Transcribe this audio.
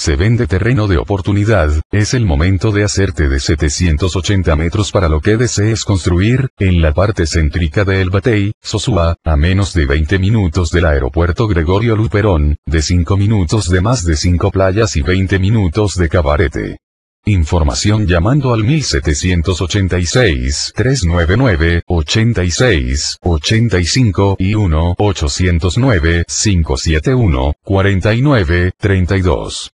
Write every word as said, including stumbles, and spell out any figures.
Se vende terreno de oportunidad, es el momento de hacerte de setecientos ochenta metros para lo que desees construir, en la parte céntrica de El Batey, Sosúa, a menos de veinte minutos del aeropuerto Gregorio Luperón, de cinco minutos de Más de cinco playas y veinte minutos de Cabarete. Información llamando al mil setecientos ochenta y seis, trescientos noventa y nueve, ochenta y seis, ochenta y cinco y uno ochocientos nueve, cinco siete uno, cuarenta y nueve, treinta y dos.